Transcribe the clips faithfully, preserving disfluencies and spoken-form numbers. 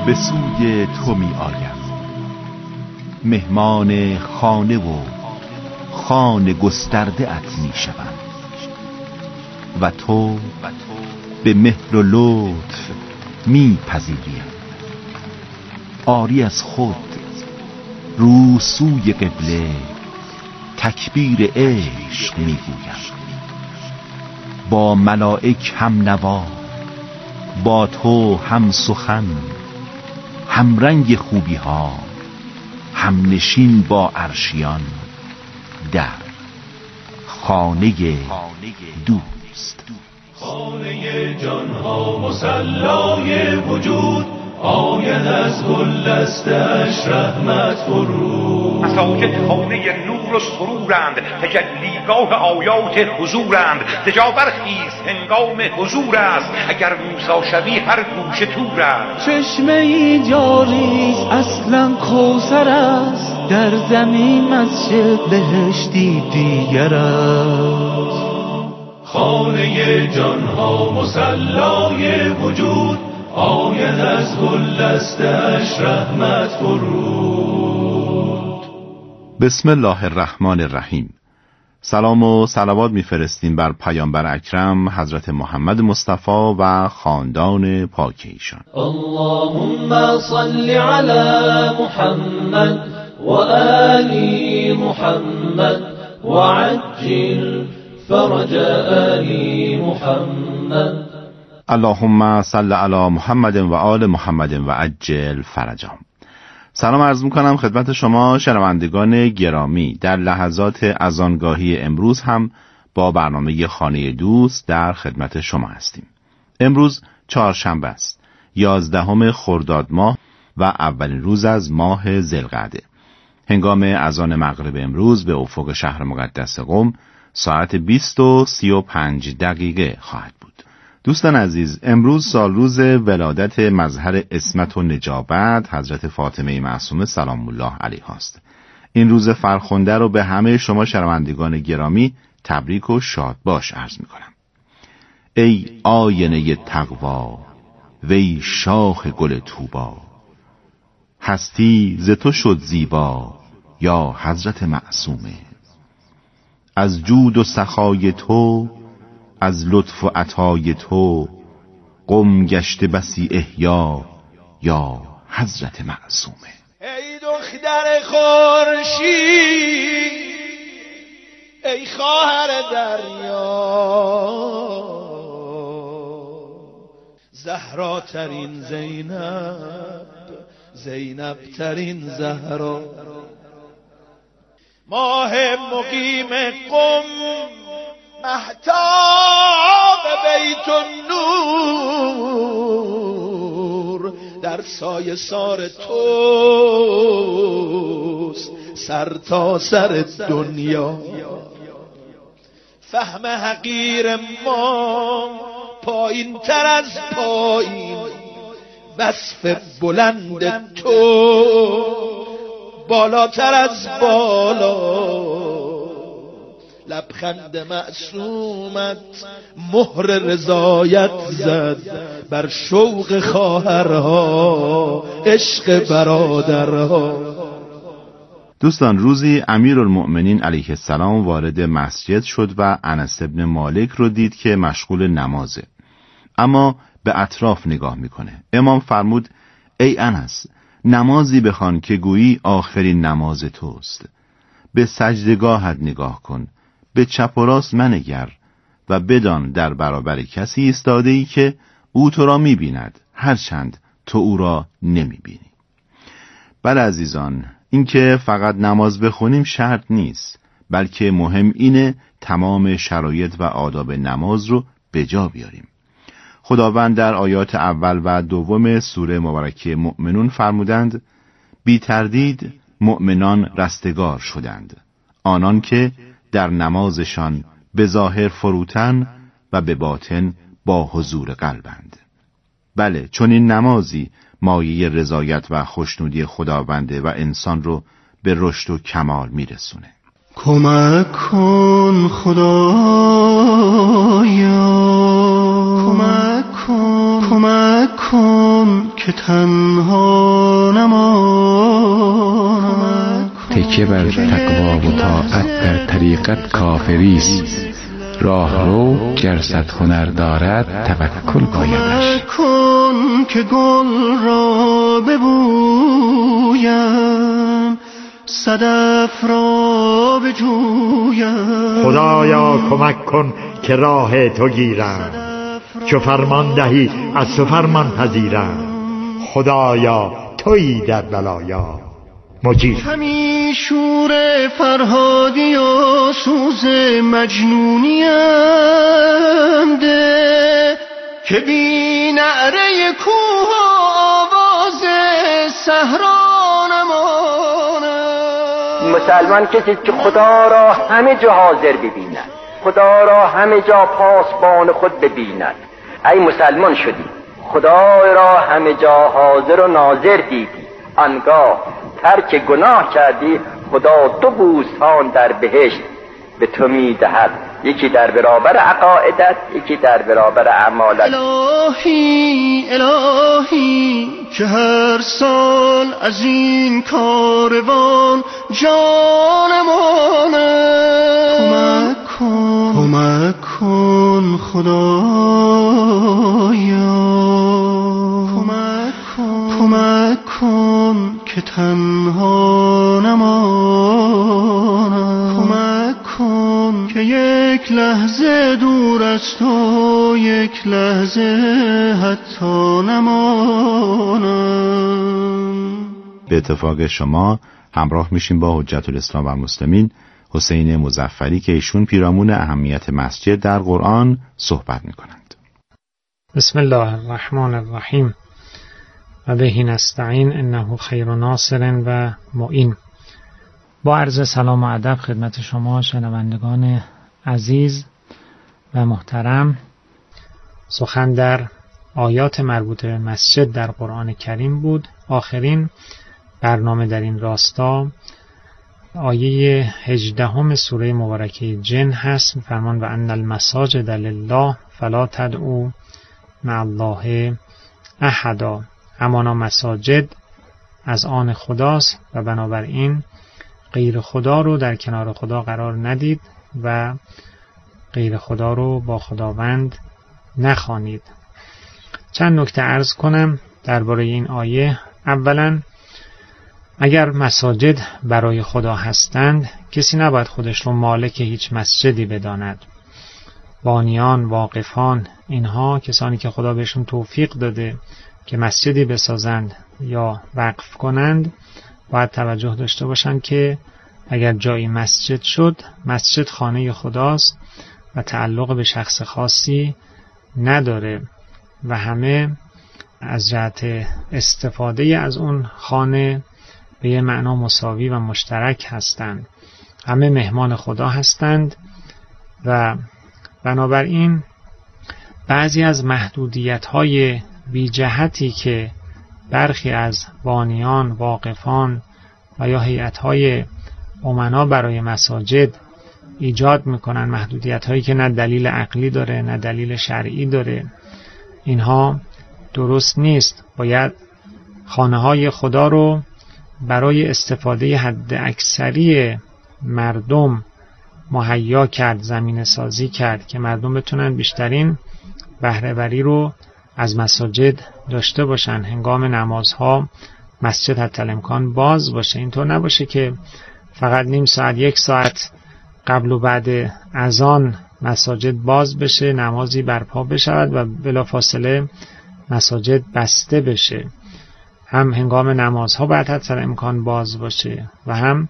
به سوی تو می آیم، مهمان خانه و خانه گسترده ات می شوم و تو به مهر و لطف می پذیریم. آری از خود رو سوی قبله تکبیر عشق می گویم، با ملائک هم نوا، با تو هم سخن، هم رنگ خوبی ها، هم نشین با عرشیان، در خانه دوست. خانه جان ها مصلای وجود، آید از گل دستش رحمت فرود. مساجد خانه نور و سرورند، تجلیگاه آیات حضورند. تجاور خیز هنگام حضور است، اگر موسی شوی هر گوشه تور است. چشمه ای جاریست اصلا کوثر است، در زمین مسجد بهشتی دیگر است. خانه جان ها مصلای وجود، آید از گل دستش رحمت فرود. بسم الله الرحمن الرحیم. سلام و صلوات میفرستیم بر پیامبر اکرم حضرت محمد مصطفی و خاندان پاک ایشان. اللهم صل علی محمد و آل محمد و عجل فرج آل محمد. اللهم صل علی محمد و آل محمد و عجل فرجهم. سلام عرض میکنم خدمت شما شنوندگان گرامی. در لحظات اذانگاهی امروز هم با برنامه خانه دوست در خدمت شما هستیم. امروز چهارشنبه است، یازدهم خرداد ماه و اولین روز از ماه ذوالقعده. هنگام اذان مغرب امروز به افق شهر مقدس قم ساعت بیست و سی و پنج دقیقه خواهد بود. دوستان عزیز، امروز سال روز ولادت مظهر عصمت و نجابت حضرت فاطمه معصومه سلام الله علیها است. این روز فرخنده رو به همه شما شنوندگان گرامی تبریک و شاد باش عرض می‌کنم. ای آینه تقوا، وی شاخ گل طوبا، هستی ز تو شد زیبا یا حضرت معصومه. از جود و سخای تو، از لطف و عطای تو، قم گشته بسی احیا یا حضرت معصومه. ای دختر خورشید، ای خواهر دریا، زهرا ترین زینب، زینب ترین زهرا، ماه مقیم قم، مهتاب بیت النور، در سایه سار توست سر تا سر دنیا. فهم حقیر ما پایین تر از پایین، وصف بلند تو بالاتر از بالا. لبخند معصومت مهر رضایت زد بر شوق خواهرها، عشق برادرها. دوستان، روزی امیرالمؤمنین علیه السلام وارد مسجد شد و انس بن مالک رو دید که مشغول نمازه، اما به اطراف نگاه میکنه. امام فرمود ای انس، نمازی بخوان که گویی آخرین نماز توست. به سجدگاهت نگاه کن، به چپ و راست منگر و بدان در برابر کسی ایستاده ای که او تو را می‌بیند، هرچند تو او را نمی‌بینی. بله عزیزان، این که فقط نماز بخونیم شرط نیست، بلکه مهم اینه تمام شرایط و آداب نماز رو به جا بیاریم. خداوند در آیات اول و دوم سوره مبارکه مؤمنون فرمودند بی تردید مؤمنان رستگار شدند، آنان که در نمازشان به ظاهر فروتن و به باطن با حضور قلبند. بله، چون این نمازی مایه رضایت و خوشنودی خداونده و انسان رو به رشد و کمال میرسونه. کمک کن خدایا، کمک کن کمک کن که تنها نمانم. تکیه بر تقوا و طاعت در طریقت کافریست، راه رو گر صد هنر دارد توکل بایدش. کن که گل را ببویم، صدف را بجویم. خدایا کمک کن که راه تو گیرم، چو فرمان دهی از تو فرمان پذیرم. خدایا تویی در بلایا مجیر. همی شور فرهادی و سوز مجنونیم ده، که بی نعره کوه و آواز صحرا نمانم. مسلمان کسی که خدا را همه جا حاضر ببیند، خدا را همه جا پاسبان خود ببیند. ای مسلمان شدی، خدا را همه جا حاضر و ناظر دیدی، آنگاه ترک گناه کردی، خدا دو بوستان در بهشت به تو میدهد، یکی در برابر عقایدت، یکی در برابر اعمالت. الهی الهی که هر سال از این کاروان جانمانم. کمک کن کمک کن خدایا، کمک کن کمک کن که تنها نمانم. کمک کن که یک لحظه دور از تو، یک لحظه حتی نمانم. به اتفاق شما همراه میشیم با حجت الاسلام و المسلمین حسین مظفری که ایشون پیرامون اهمیت مسجد در قرآن صحبت میکنند. بسم الله الرحمن الرحیم و بهی نستعین انه خیر ناصر و معین. با عرض سلام و ادب خدمت شما شنوندگان عزیز و محترم، سخن در آیات مربوط به مسجد در قرآن کریم بود. آخرین برنامه در این راستا آیه هجدهم سوره مبارکه جن هست. فرمان و ان المساجد لله فلا تدعوا مع الله احدا. همانا مساجد از آن خداست و بنابراین غیر خدا رو در کنار خدا قرار ندید و غیر خدا رو با خداوند نخوانید. چند نکته عرض کنم درباره این آیه. اولا، اگر مساجد برای خدا هستند، کسی نباید خودش رو مالک هیچ مسجدی بداند. بانیان، واقفان، اینها کسانی که خدا بهشون توفیق داده که مسجدی بسازند یا وقف کنند، باید توجه داشته باشند که اگر جایی مسجد شد، مسجد خانه خداست و تعلق به شخص خاصی نداره و همه از جهت استفاده از اون خانه به یه معنا مساوی و مشترک هستند. همه مهمان خدا هستند و بنابراین بعضی از محدودیت‌های بی جهتی که برخی از بانیان، واقفان و یا هیئت‌های امنا برای مساجد ایجاد میکنن، محدودیت‌هایی که نه دلیل عقلی داره نه دلیل شرعی داره، اینها درست نیست. باید خانه‌های خدا رو برای استفاده حد اکثری مردم مهیا کرد، زمینه سازی کرد که مردم بتونن بیشترین بهره‌وری رو از مساجد داشته باشن. هنگام نمازها مسجد حتی الامکان باز باشه. اینطور نباشه که فقط نیم ساعت یک ساعت قبل و بعد اذان مساجد باز بشه، نمازی برپا بشود و بلافاصله مساجد بسته بشه. هم هنگام نمازها باید حتی الامکان باز باشه و هم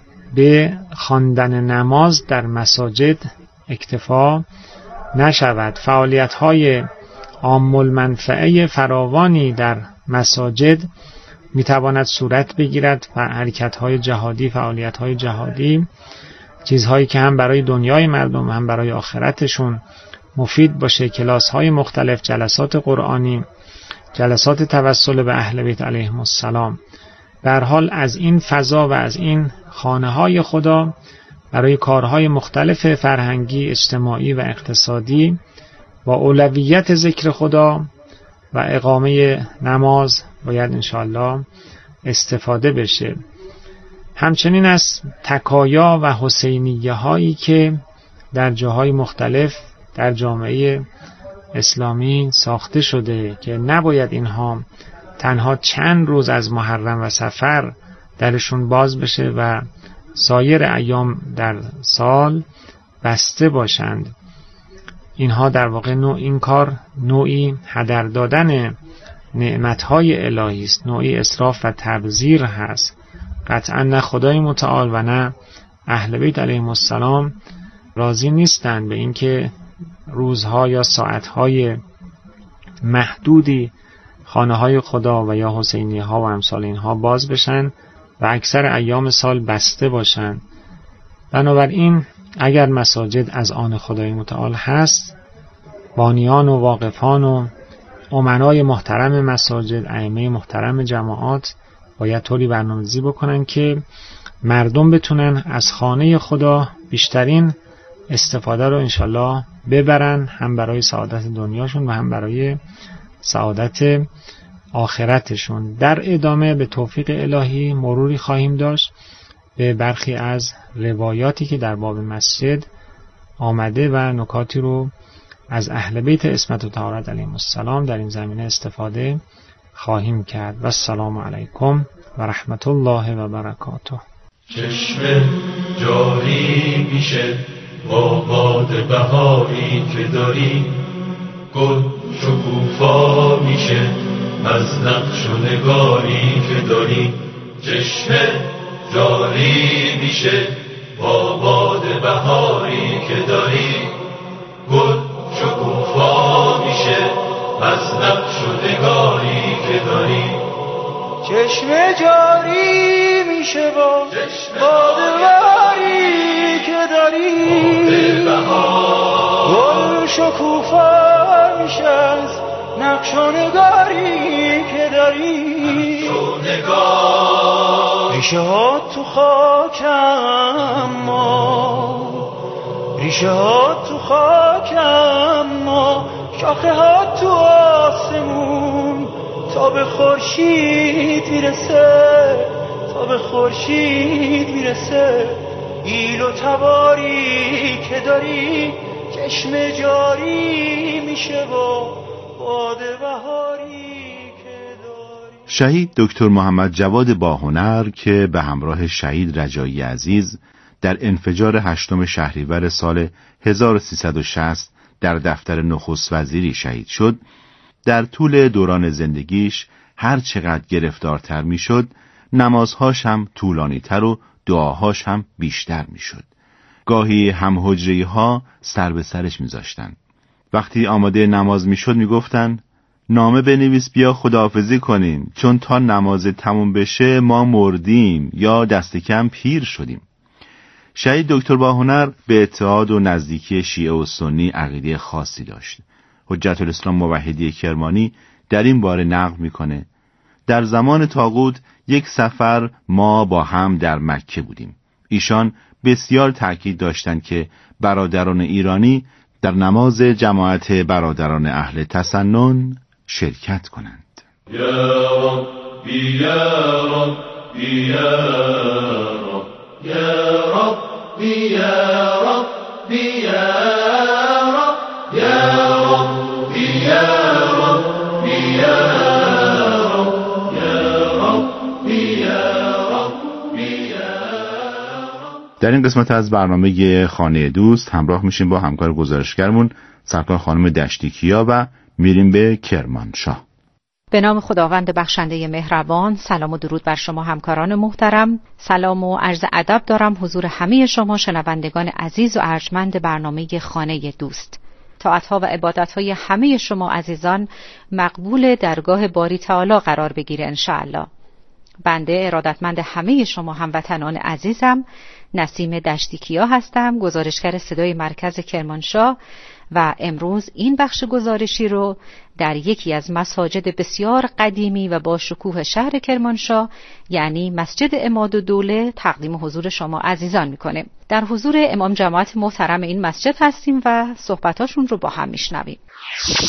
به خواندن نماز در مساجد اکتفا نشود. فعالیت‌های عام المنفعه فراوانی در مساجد میتواند صورت بگیرد و حرکت‌های جهادی، فعالیت‌های جهادی، چیزهایی که هم برای دنیای مردم هم برای آخرتشون مفید باشه، کلاس‌های مختلف، جلسات قرآنی، جلسات توسل به اهل بیت علیهم السلام. به هر حال از این فضا و از این خانه‌های خدا برای کارهای مختلف فرهنگی، اجتماعی و اقتصادی با اولویت ذکر خدا و اقامه نماز باید انشاءالله استفاده بشه. همچنین از تکایا و حسینیه هایی که در جاهای مختلف در جامعه اسلامی ساخته شده که نباید اینها تنها چند روز از محرم و صفر درشون باز بشه و سایر ایام در سال بسته باشند. اینها در واقع نوع این کار نوعی هدر دادن نعمتهای الهی است، نوعی اسراف و تبذیر هست. قطعا نه خدای متعال و نه اهل بیت علیهم السلام راضی نیستند به اینکه روزها یا ساعتهای محدودی خانه های خدا و یا حسینی ها و امثال اینها باز بشن و اکثر ایام سال بسته باشن. بنابراین اگر مساجد از آن خدای متعال هست، بانیان و واقفان و امنای محترم مساجد، ائمه محترم جماعات باید طوری برنامه‌ریزی بکنن که مردم بتونن از خانه خدا بیشترین استفاده رو انشالله ببرن، هم برای سعادت دنیاشون و هم برای سعادت آخرتشون. در ادامه به توفیق الهی مروری خواهیم داشت به برخی از روایاتی که در باب مسجد آمده و نکاتی رو از اهل بیت عصمت و طهارت علیهم السلام در این زمینه استفاده خواهیم کرد. و السلام علیکم و رحمت الله و برکاته. چشم جاری میشه با باد بهاری که داری، گل شکوفا میشه از نقش و نگاری که داری. چشم جاری میشه با باد بهاری که داری، گل شکوفا میشه از نقش و نگاری که داری. چشم جاری میشه با باد بهاری که داری، گل شکوفا میشه از نقش و نگاری که داری. ریشه ها تو خاکم ما، ریشه ها تو خاکم ما، شاخه ها تو آسمون، تا به خورشید میرسه، تا به خورشید میرسه. ایل و تباری که داری، چشم جاری میشه با باد بهاری. شهید دکتر محمد جواد باهنر که به همراه شهید رجایی عزیز در انفجار هشتم شهریور سال هزار و سیصد و شصت در دفتر نخست وزیری شهید شد، در طول دوران زندگیش هر چقدر گرفتارتر میشد، نمازهاش هم طولانی‌تر و دعاهاش هم بیشتر میشد. گاهی هم حجری ها سر به سرش میذاشتن. وقتی آماده نماز میشد میگفتن نامه بنویس بیا خداحافظی کنیم، چون تا نماز تموم بشه ما مردیم یا دست کم پیر شدیم. شهید دکتر باهنر به اتحاد و نزدیکی شیعه و سنی عقیده خاصی داشت. حجت الاسلام موحدی کرمانی در این باره نقل میکنه در زمان طاغوت یک سفر ما با هم در مکه بودیم. ایشان بسیار تأکید داشتند که برادران ایرانی در نماز جماعت برادران اهل تسنن شرکت کنند. یا ربی یا ربی یا رب یا ربی یا ربی یا رب یا ربی یا ربی یا رب یا ربی یا ربی یا رب. در این قسمت از برنامه خانه دوست همراه میشیم با همکار گزارشگرمون سرکار خانم دشتیکیا و میریم به کرمانشاه. به نام خداوند بخشنده مهربان. سلام و درود بر شما همکاران محترم. سلام و عرض ادب دارم حضور همه شما شنوندگان عزیز و ارجمند برنامه خانه دوست. طاعت‌ها و عبادت‌های همه شما عزیزان مقبول درگاه باری تعالی قرار بگیره انشاءالله. بنده ارادتمند همه شما هموطنان عزیزم نسیم دشتیکیا هستم، گزارشگر صدای مرکز کرمانشاه و امروز این بخش گزارشی رو در یکی از مساجد بسیار قدیمی و با شکوه شهر کرمانشاه یعنی مسجد عمادالدوله تقدیم حضور شما عزیزان میکنه. در حضور امام جماعت محترم این مسجد هستیم و صحبتاشون رو با هم میشنویم.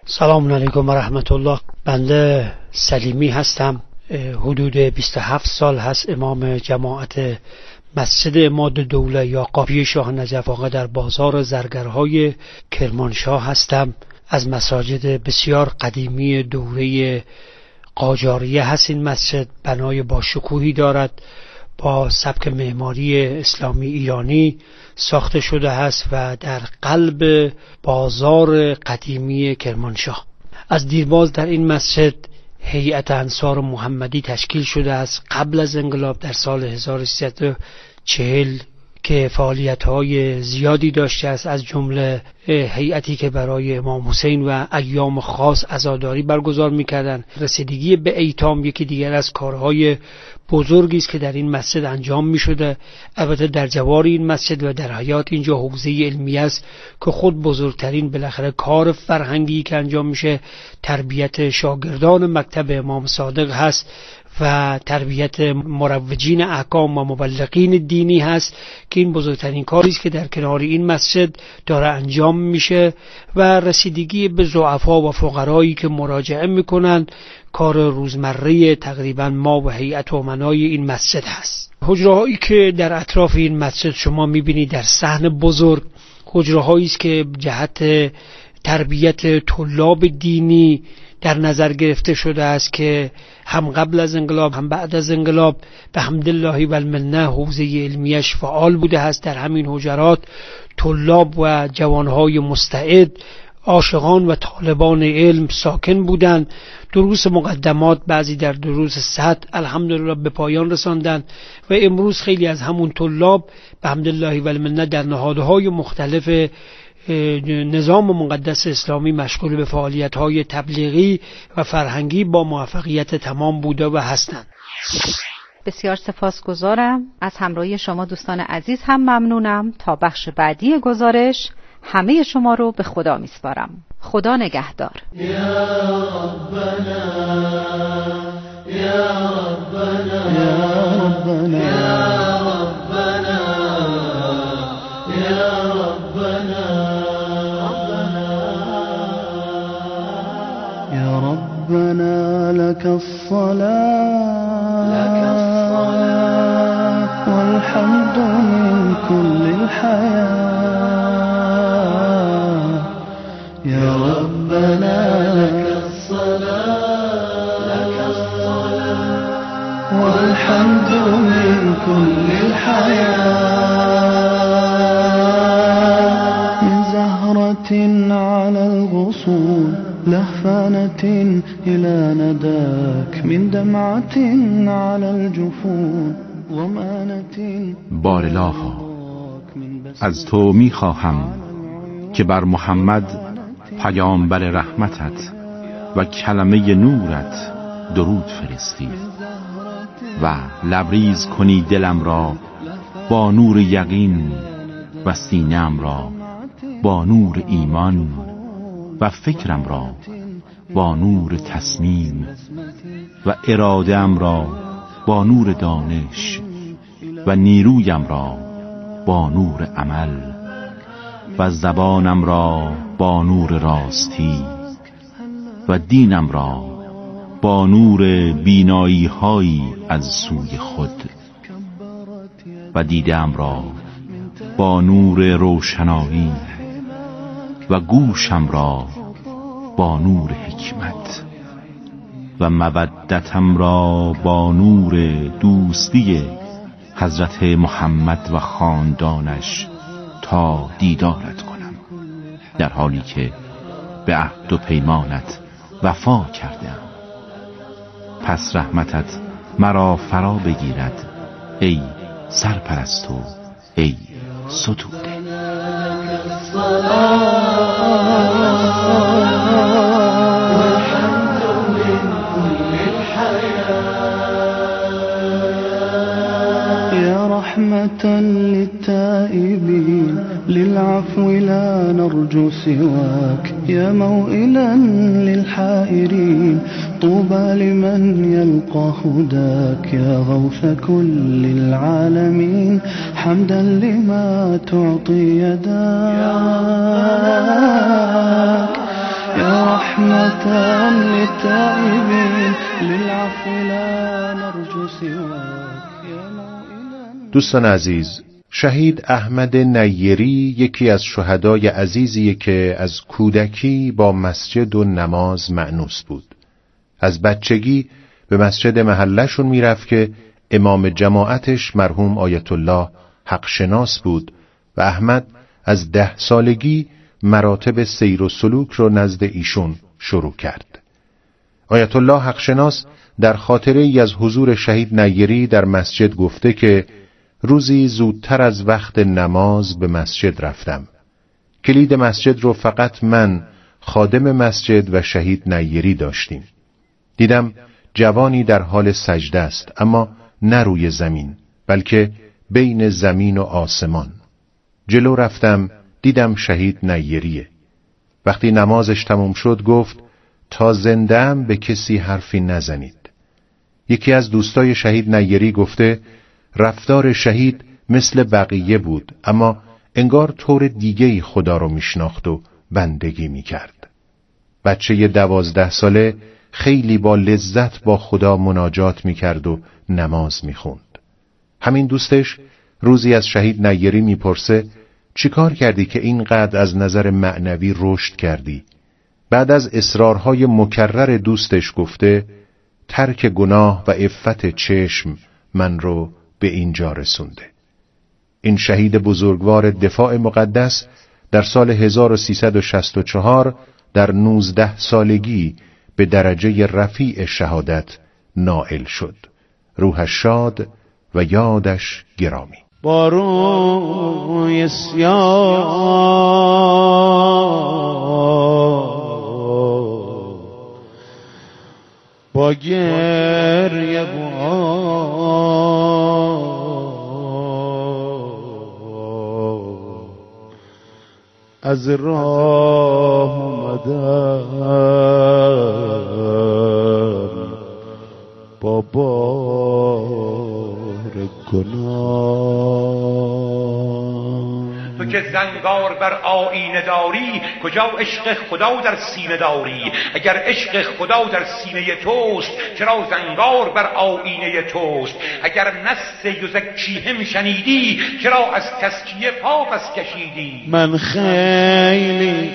سلام علیکم و رحمت الله. بنده سلیمی هستم. حدود بیست و هفت سال هست امام جماعت مسجد عماد دوله یا قافیه شاه نجف آقا در بازار زرگرهای کرمانشاه هستم. از مساجد بسیار قدیمی دوره قاجاریه هست. این مسجد بنای با شکوهی دارد، با سبک معماری اسلامی ایرانی ساخته شده است و در قلب بازار قدیمی کرمانشاه. از دیرباز در این مسجد هیئت انصار محمدی تشکیل شده است. قبل از انقلاب در سال هزار و سیصد و چهل که فعالیت‌های زیادی داشته است، از جمله هیئتی که برای امام حسین و ایام خاص عزاداری برگزار می‌کردند. رسیدگی به ایتام یکی دیگر از کارهای بزرگی است که در این مسجد انجام می‌شده. البته در جوار این مسجد و در حیاط اینجا حوزه علمی است که خود بزرگترین بالاخره کار فرهنگی که انجام میشه تربیت شاگردان مکتب امام صادق هست و تربیت مروجین احکام و مبلغین دینی هست که این بزرگترین کاری است که در کنار این مسجد داره انجام میشه و رسیدگی به ضعفا و فقرایی که مراجعه میکنن کار روزمره تقریبا ما و هیئت امنای این مسجد هست. حجره هایی که در اطراف این مسجد شما میبینید در صحن بزرگ حجره هایی است که جهت تربیت طلاب دینی در نظر گرفته شده است که هم قبل از انقلاب هم بعد از انقلاب به حمدالله و المنه حوزه علمیش فعال بوده است. در همین حجرات طلاب و جوانهای مستعد، عاشقان و طالبان علم ساکن بودند. دروس مقدمات بعضی در دروس سطح الحمدلله به پایان رساندند و امروز خیلی از همون طلاب به حمدالله و المنه در نهادهای مختلف نظام مقدس اسلامی مشغول به فعالیت‌های تبلیغی و فرهنگی با موفقیت تمام بوده و هستند. بسیار سپاسگزارم. از همراهی شما دوستان عزیز هم ممنونم. تا بخش بعدی گزارش همه شما رو به خدا میسپارم. خدا نگهدار. یا ربنا یا ربنا یا ربنا یا ربنا يا ربنا لك الصلاة لك الصلاة والحمد من كل الحياة يا ربنا لك الصلاة لك الصلاة والحمد من كل الحياة من زهرة على الغصون لهفانة إلى نداك من دمعة على الجفون ضمانة. بارالها از تو می خواهم که بر محمد پیامبر رحمتت و کلمه نورت درود فرستی و لبریز کنی دلم را با نور یقین و سینه‌ام را با نور ایمان و فکرم را با نور تصمیم و اراده‌ام را با نور دانش و نیرویم را با نور عمل و زبانم را با نور راستی و دینم را با نور بینایی هایی از سوی خود و دیدم را با نور روشنایی و گوشم را با نور حکمت و مودتم را با نور دوستی حضرت محمد و خاندانش تا دیدارت کنم، در حالی که به عهد و پیمانت وفا کردم. پس رحمتت مرا فرا بگیرد ای سرپرست و ای ستوده. رحمة للتائبين للعفو لا نرجو سواك يا موئلا للحائرين طوبى لمن يلقى هداك يا غوث كل العالمين حمدا لما تعطي يداك يا رحمة للتائبين للعفو لا نرجو سواك يا موئلا. دوستان عزیز، شهید احمد نیری یکی از شهدای عزیزیه که از کودکی با مسجد و نماز مأنوس بود. از بچگی به مسجد محلشون میرفت که امام جماعتش مرحوم آیت الله حق شناس بود و احمد از ده سالگی مراتب سیر و سلوک رو نزد ایشون شروع کرد. آیت الله حق شناس در خاطره ای از حضور شهید نیری در مسجد گفته که روزی زودتر از وقت نماز به مسجد رفتم. کلید مسجد رو فقط من، خادم مسجد و شهید نیری داشتیم. دیدم جوانی در حال سجده است، اما نه روی زمین بلکه بین زمین و آسمان. جلو رفتم، دیدم شهید نیریه. وقتی نمازش تموم شد گفت تا زنده‌ام به کسی حرفی نزنید. یکی از دوستای شهید نیری گفته رفتار شهید مثل بقیه بود، اما انگار طور دیگه‌ای خدا رو میشناخت و بندگی میکرد. بچه دوازده ساله خیلی با لذت با خدا مناجات میکرد و نماز میخوند. همین دوستش روزی از شهید نیری میپرسه چی کار کردی که اینقدر از نظر معنوی رشد کردی؟ بعد از اصرارهای مکرر دوستش گفته ترک گناه و عفت چشم من رو به اینجا رسونده. این شهید بزرگوار دفاع مقدس در سال هزار و سیصد و شصت و چهار در نوزده سالگی به درجه رفیع شهادت نائل شد. روحش شاد و یادش گرامی. با روی سیاه با گریه از راه اومدم با بار گناه. تو که زنگار بر آینه داری، کجا عشق خدا در سینه داری؟ اگر عشق خدا در سینه توست، چرا زنگار بر آینه توست؟ اگر نص یزکیهم شنیدی، چرا از تزکیه پا پس کشیدی؟ من خیلی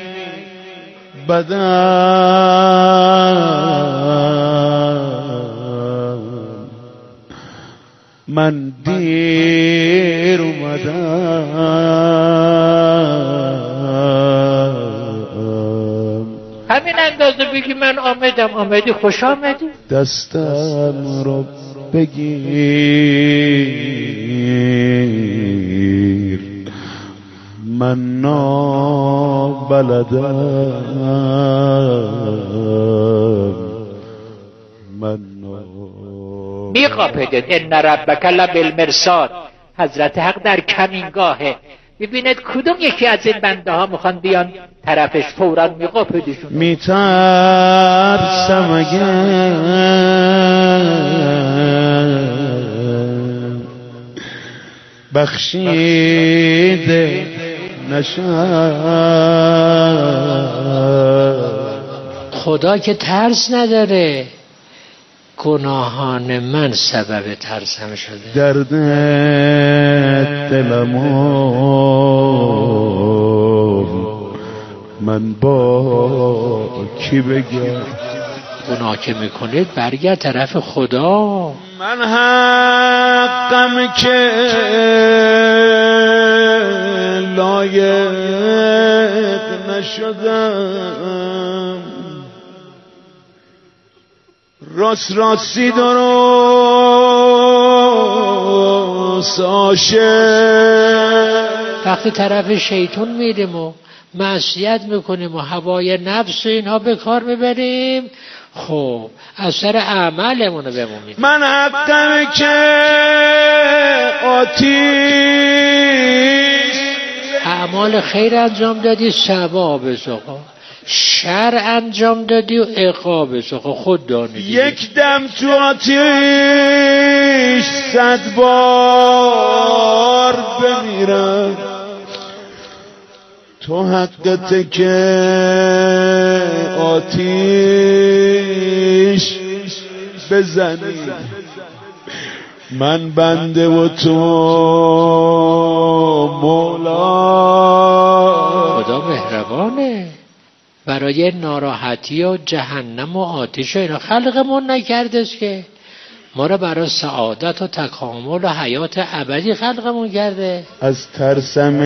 بدم، من دیر اومدم. همین اندازه بگی من آمدم، آمدی، خوش آمدی. دستم رو بگیر، من نابلدم، من میقاپدت ان ربک لبالمرصاد. حضرت حق در کمینگاهه، ببیند کدوم یکی از این بنده ها میخوان بیان طرفش، فوراً میقاپدشون. میترسم اگر بخشیده نشم. خدا که ترس نداره، گناهان من سبب ترسم شده. درد دلمو من با کی بگم؟ گناه که میکنید برگرد طرف خدا. من حقم که لایق نشدم، راست راستی درست عاشق. وقتی طرف شیطون میریم و معصیت میکنیم و هوای نفس و اینها به کار میبریم، خب اثر اعمالمونو بمونیم. من حقم که آتیش اعمال خیر انجام دادی ثواب سقا، شر انجام دادی و عقاب سقا، خود دانی. یک دم تو آتیش صد بار بمیرم، تو حقته که آتیش بزنی، من بنده و تو مولا. خدا مهربانه، برای ناراحتی و جهنم و آتش و اینا خلقمون نکردش که، ما را برای سعادت و تکامل و حیات ابدی خلقمون کرده. از ترسم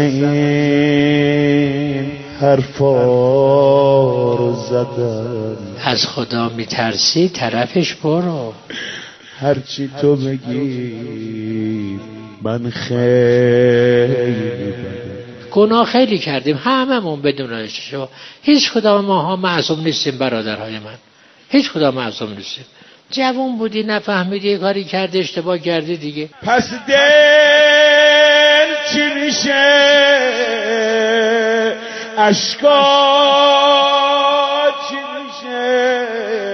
این حرفا رو زدم، از خدا میترسی طرفش برو، هرچی تو بگی من خیلی گناه خیلی کردیم هممون بدون شما. هیچ کدام ماها معصوم نیستیم برادرهای من، هیچ کدام معصوم نیستیم. جوان بودی نفهمیدی یه کاری کردی اشتباه کردی دیگه. پس دل چی میشه؟ اشکا چی میشه؟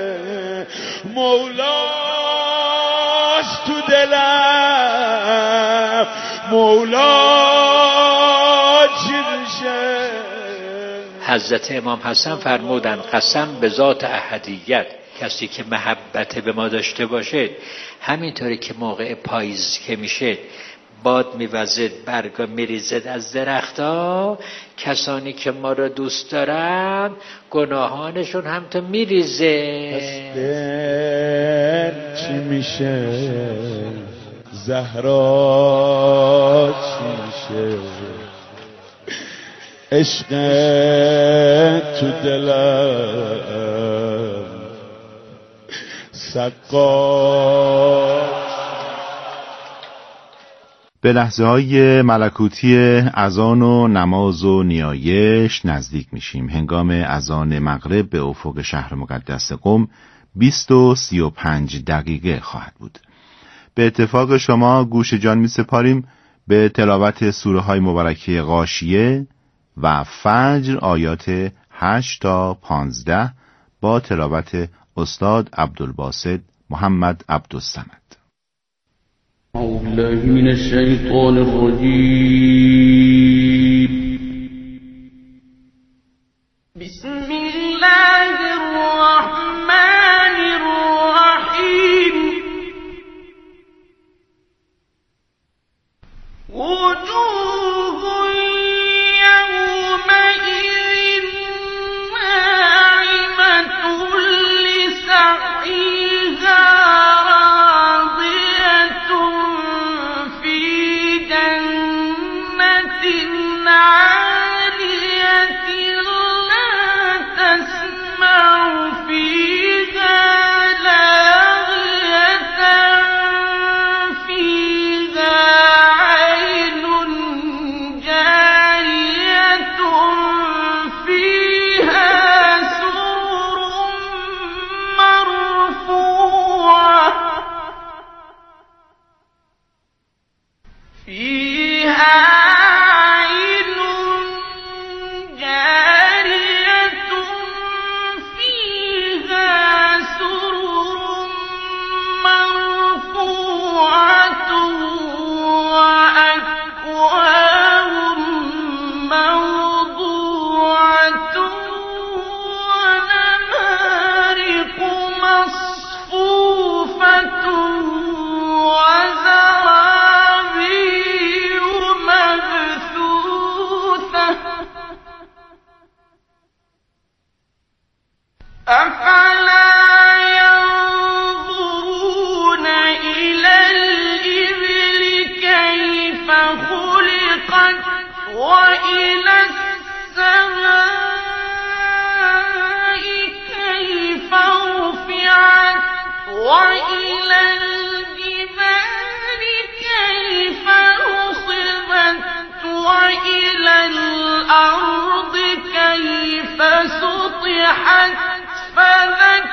مولاست تو دلم، مولا چی میشه؟ حضرت امام حسن فرمودن قسم به ذات احدیت، کسی که محبت به ما داشته باشه، همینطوری که موقع پاییز که میشه باد میوزد برگا میریزد از درختها، کسانی که ما رو دوست دارن گناهانشون هم تو میریزه. پس دل چی میشه؟ زهرا چی میشه؟ عشق تو دلم سقا. به لحظه های ملکوتی اذان و نماز و نیایش نزدیک میشیم. هنگام اذان مغرب به افق شهر مقدس قم بیست و سی و پنج دقیقه خواهد بود. به اتفاق شما گوش جان می سپاریم به تلاوت سوره های مبارکه غاشیه و فجر آیات هشت تا پانزده با تلاوت استاد عبدالباسط محمد عبدالصمد. أعوذ بالله من الشيطان الرجيم. بسم الله الرحمن الرحيم. وجوه يومئذ ناعمة لسعيها راضية في جنة عالية لا تسمع فيها لاغية فيها عين جارية فيها سرر مرفوعة فيها عين جارية فيها سرر مرفوعة وأكواب موضوعة ونمارق مصفوفة وزرابي مبثوثة. أفلا ينظرون إلى الإبل كيف خلقت وإلى السماء كيف رفعت وإلى الجبال كيف نصبت وإلى الأرض كيف سطحت فذكر